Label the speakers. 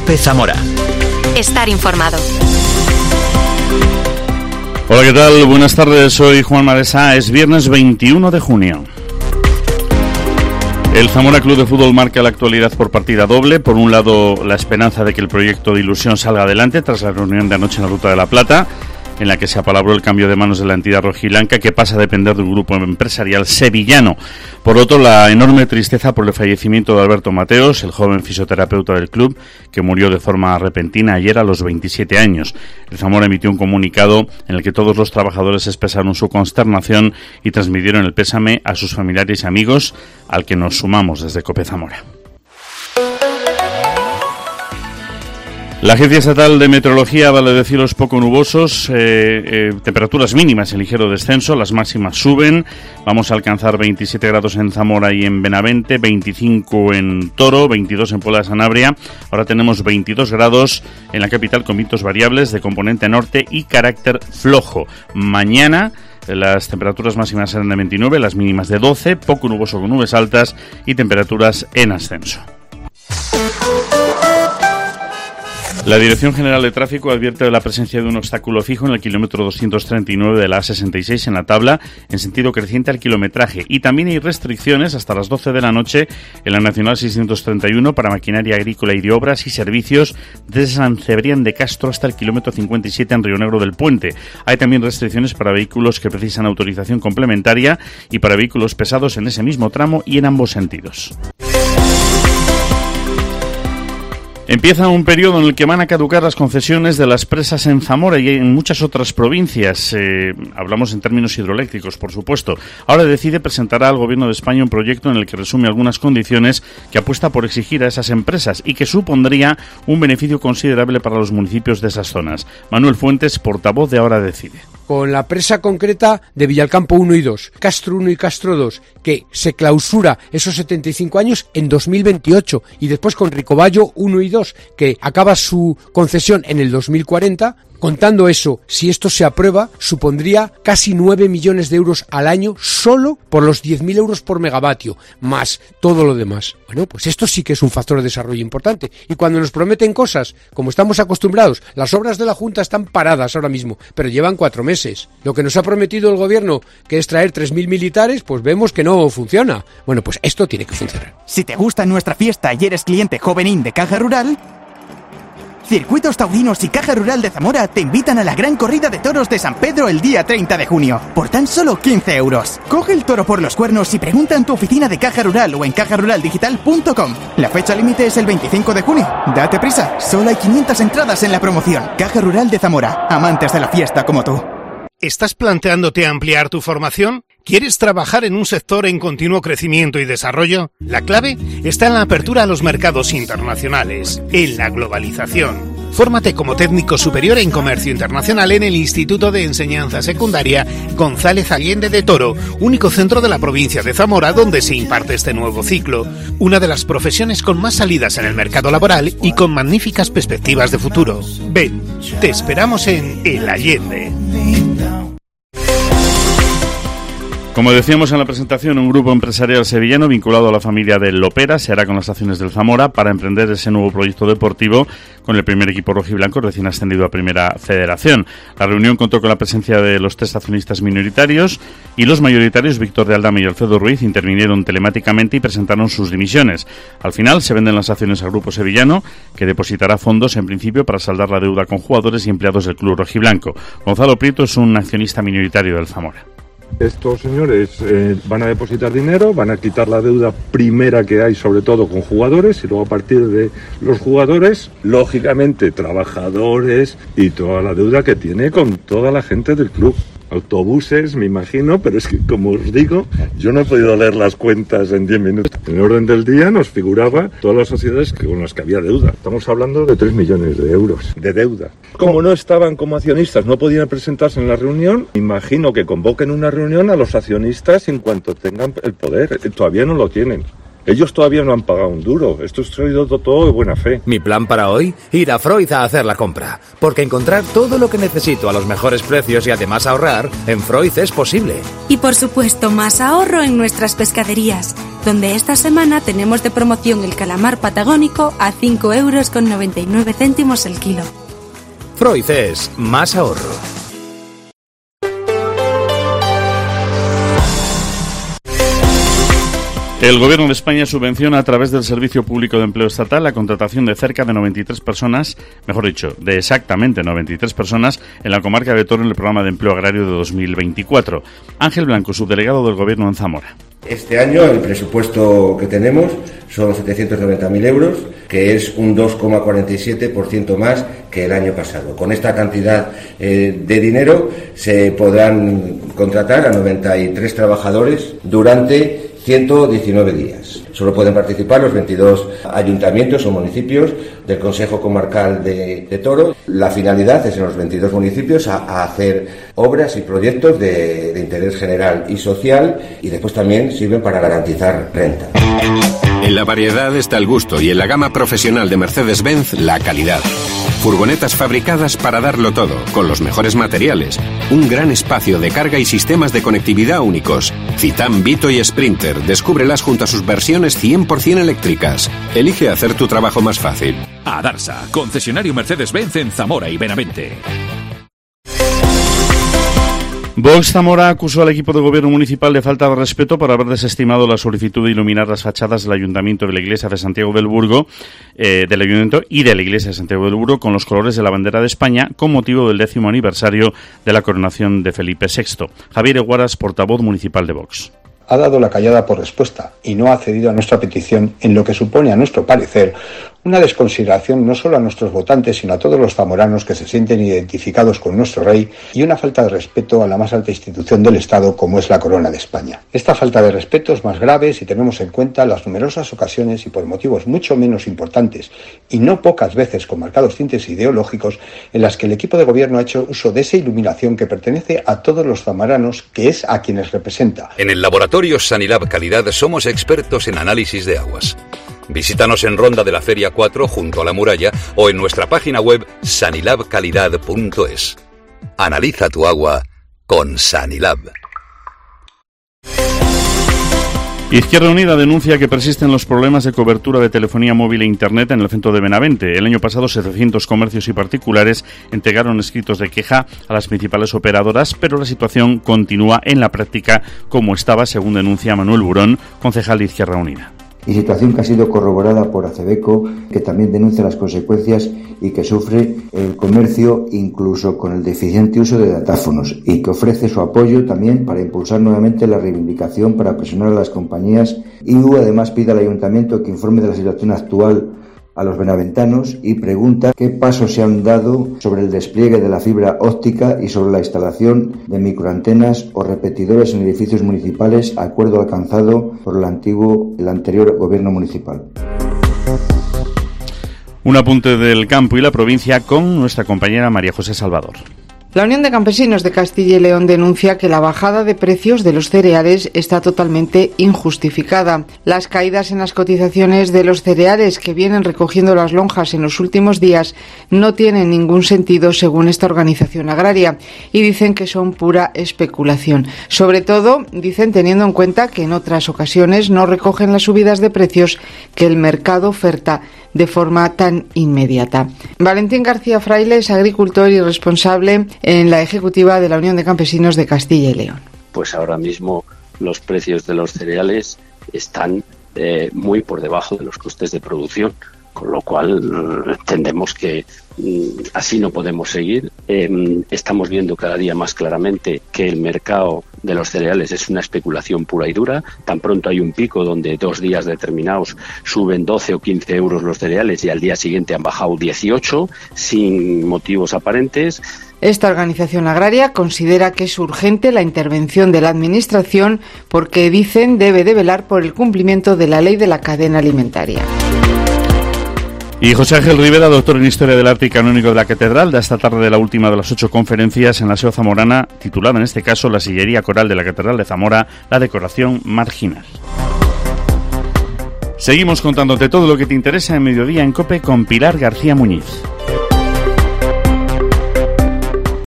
Speaker 1: COPE Zamora.
Speaker 2: Estar informado.
Speaker 3: Hola, ¿qué tal? Buenas tardes, soy Juan Madesa. Es viernes 21 de junio. El Zamora Club de Fútbol marca la actualidad por partida doble. Por un lado, la esperanza de que el proyecto de ilusión salga adelante tras la reunión de anoche en la Ruta de la Plata, en la que se apalabró el cambio de manos de la entidad rojiblanca, que pasa a depender de un grupo empresarial sevillano. Por otro, la enorme tristeza por el fallecimiento de Alberto Mateos, el joven fisioterapeuta del club, que murió de forma repentina ayer a los 27 años. El Zamora emitió un comunicado en el que todos los trabajadores expresaron su consternación y transmitieron el pésame a sus familiares y amigos, al que nos sumamos desde COPE Zamora. La Agencia Estatal de Meteorología habla de cielos poco nubosos, temperaturas mínimas en ligero descenso, las máximas suben. Vamos a alcanzar 27 grados en Zamora y en Benavente, 25 en Toro, 22 en Puebla de Sanabria. Ahora tenemos 22 grados en la capital con vientos variables de componente norte y carácter flojo. Mañana las temperaturas máximas serán de 29, las mínimas de 12, poco nuboso con nubes altas y temperaturas en ascenso. La Dirección General de Tráfico advierte de la presencia de un obstáculo fijo en el kilómetro 239 de la A66 en la tabla en sentido creciente al kilometraje, y también hay restricciones hasta las 12 de la noche en la Nacional 631 para maquinaria agrícola y de obras y servicios desde San Cebrián de Castro hasta el kilómetro 57 en Río Negro del Puente. Hay también restricciones para vehículos que precisan autorización complementaria y para vehículos pesados en ese mismo tramo y en ambos sentidos. Empieza un periodo en el que van a caducar las concesiones de las presas en Zamora y en muchas otras provincias. Hablamos en términos hidroeléctricos, por supuesto. Ahora decide presentará al Gobierno de España un proyecto en el que resume algunas condiciones que apuesta por exigir a esas empresas y que supondría un beneficio considerable para los municipios de esas zonas. Manuel Fuentes, portavoz de Ahora Decide.
Speaker 4: Con la presa concreta de Villalcampo 1 y 2, Castro 1 y Castro 2, que se clausura esos 75 años en 2028, y después con Ricoballo 1 y 2, que acaba su concesión en el 2040, contando eso, si esto se aprueba, supondría casi 9 millones de euros al año solo por los 10.000 euros por megavatio, más todo lo demás. Bueno, pues esto sí que es un factor de desarrollo importante. Y cuando nos prometen cosas, como estamos acostumbrados, las obras de la Junta están paradas ahora mismo, pero llevan 4 meses. Lo que nos ha prometido el gobierno, que es traer 3.000 militares, pues vemos que no funciona. Bueno, pues esto tiene que funcionar.
Speaker 5: Si te gusta nuestra fiesta y eres cliente jovenín de Caja Rural, Circuitos Taurinos y Caja Rural de Zamora te invitan a la gran corrida de toros de San Pedro el día 30 de junio, por tan solo 15 euros. Coge el toro por los cuernos y pregunta en tu oficina de Caja Rural o en cajaruraldigital.com. La fecha límite es el 25 de junio. Date prisa, solo hay 500 entradas en la promoción. Caja Rural de Zamora, amantes de la fiesta como tú.
Speaker 6: ¿Estás planteándote ampliar tu formación? ¿Quieres trabajar en un sector en continuo crecimiento y desarrollo? La clave está en la apertura a los mercados internacionales, en la globalización. Fórmate como técnico superior en comercio internacional en el Instituto de Enseñanza Secundaria González Allende de Toro, único centro de la provincia de Zamora donde se imparte este nuevo ciclo. Una de las profesiones con más salidas en el mercado laboral y con magníficas perspectivas de futuro. Ven, te esperamos en El Allende.
Speaker 3: Como decíamos en la presentación, un grupo empresarial sevillano vinculado a la familia del Lopera se hará con las acciones del Zamora para emprender ese nuevo proyecto deportivo con el primer equipo rojiblanco recién ascendido a Primera Federación. La reunión contó con la presencia de los 3 accionistas minoritarios y los mayoritarios, Víctor de Aldama y Alfredo Ruiz, intervinieron telemáticamente y presentaron sus dimisiones. Al final se venden las acciones al grupo sevillano, que depositará fondos en principio para saldar la deuda con jugadores y empleados del club rojiblanco. Gonzalo Prieto es un accionista minoritario del Zamora.
Speaker 7: Estos señores van a depositar dinero, van a quitar la deuda primera que hay, sobre todo con jugadores, y luego a partir de los jugadores, lógicamente trabajadores y toda la deuda que tiene con toda la gente del club. Autobuses, me imagino, pero es que, como os digo, yo no he podido leer las cuentas en 10 minutos. En el orden del día nos figuraba todas las sociedades con las que había deuda. Estamos hablando de 3 millones de euros de deuda. Como no estaban como accionistas, no podían presentarse en la reunión, imagino que convoquen una reunión a los accionistas en cuanto tengan el poder. Todavía no lo tienen. Ellos todavía no han pagado un duro. Esto es todo de buena fe.
Speaker 1: Mi plan para hoy, ir a Freud a hacer la compra. Porque encontrar todo lo que necesito a los mejores precios y además ahorrar, en Freud es posible.
Speaker 8: Y por supuesto, más ahorro en nuestras pescaderías, donde esta semana tenemos de promoción el calamar patagónico a 5,99 € el kilo.
Speaker 1: Freud es más ahorro.
Speaker 3: El Gobierno de España subvenciona a través del Servicio Público de Empleo Estatal la contratación de cerca de 93 personas, mejor dicho, de exactamente 93 personas en la comarca de Toro en el programa de empleo agrario de 2024. Ángel Blanco, subdelegado del Gobierno en Zamora.
Speaker 9: Este año el presupuesto que tenemos son 790.000 euros, que es un 2,47% más que el año pasado. Con esta cantidad de dinero se podrán contratar a 93 trabajadores durante 119 días. Solo pueden participar los 22 ayuntamientos o municipios del Consejo Comarcal de Toro. La finalidad es en los 22 municipios a hacer obras y proyectos de interés general y social, y después también sirven para garantizar renta.
Speaker 10: En la variedad está el gusto y en la gama profesional de Mercedes-Benz la calidad. Furgonetas fabricadas para darlo todo, con los mejores materiales. Un gran espacio de carga y sistemas de conectividad únicos. Citan, Vito y Sprinter. Descúbrelas junto a sus versiones 100% eléctricas. Elige hacer tu trabajo más fácil.
Speaker 11: Adarsa, concesionario Mercedes-Benz en Zamora y Benavente.
Speaker 3: Vox Zamora acusó al equipo de gobierno municipal de falta de respeto por haber desestimado la solicitud de iluminar las fachadas del Ayuntamiento de la Iglesia de Santiago del Burgo, del Ayuntamiento y de la Iglesia de Santiago del Burgo con los colores de la bandera de España con motivo del 10º aniversario de la coronación de Felipe VI. Javier Eguaras, portavoz municipal de Vox.
Speaker 12: Ha dado la callada por respuesta y no ha accedido a nuestra petición en lo que supone, a nuestro parecer, una desconsideración no solo a nuestros votantes, sino a todos los zamoranos que se sienten identificados con nuestro rey, y una falta de respeto a la más alta institución del Estado como es la Corona de España. Esta falta de respeto es más grave si tenemos en cuenta las numerosas ocasiones y por motivos mucho menos importantes y no pocas veces con marcados tintes ideológicos en las que el equipo de gobierno ha hecho uso de esa iluminación que pertenece a todos los zamoranos, que es a quienes representa.
Speaker 13: En el laboratorio Sanilab Calidad somos expertos en análisis de aguas. Visítanos en Ronda de la Feria 4 junto a la muralla o en nuestra página web sanilabcalidad.es. Analiza tu agua con Sanilab.
Speaker 3: Izquierda Unida denuncia que persisten los problemas de cobertura de telefonía móvil e Internet en el centro de Benavente. El año pasado 700 comercios y particulares entregaron escritos de queja a las principales operadoras, pero la situación continúa en la práctica como estaba, según denuncia Manuel Burón, concejal de Izquierda Unida.
Speaker 14: Y situación que ha sido corroborada por Aceveco, que también denuncia las consecuencias y que sufre el comercio incluso con el deficiente uso de datáfonos, y que ofrece su apoyo también para impulsar nuevamente la reivindicación para presionar a las compañías. Y además pide al Ayuntamiento que informe de la situación actual a los benaventanos y pregunta qué pasos se han dado sobre el despliegue de la fibra óptica y sobre la instalación de microantenas o repetidores en edificios municipales, acuerdo alcanzado por el anterior gobierno municipal.
Speaker 3: Un apunte del campo y la provincia con nuestra compañera María José Salvador.
Speaker 15: La Unión de Campesinos de Castilla y León denuncia que la bajada de precios de los cereales está totalmente injustificada. Las caídas en las cotizaciones de los cereales que vienen recogiendo las lonjas en los últimos días no tienen ningún sentido según esta organización agraria y dicen que son pura especulación. Sobre todo, dicen, teniendo en cuenta que en otras ocasiones no recogen las subidas de precios que el mercado oferta de forma tan inmediata. Valentín García Fraile es agricultor y responsable en la ejecutiva de la Unión de Campesinos de Castilla y León.
Speaker 16: Pues ahora mismo los precios de los cereales están muy por debajo de los costes de producción, con lo cual entendemos que así no podemos seguir. Estamos viendo cada día más claramente que el mercado de los cereales es una especulación pura y dura. Tan pronto hay un pico donde 2 días determinados suben 12 o 15 euros los cereales y al día siguiente han bajado 18 sin motivos aparentes.
Speaker 15: Esta organización agraria considera que es urgente la intervención de la Administración porque, dicen, debe de velar por el cumplimiento de la ley de la cadena alimentaria.
Speaker 3: Y José Ángel Rivera, doctor en Historia del Arte y Canónico de la Catedral, da esta tarde la última de las 8 conferencias en la SEO zamorana, titulada en este caso La sillería coral de la Catedral de Zamora, la decoración marginal. Seguimos contándote todo lo que te interesa en Mediodía en COPE con Pilar García Muñiz.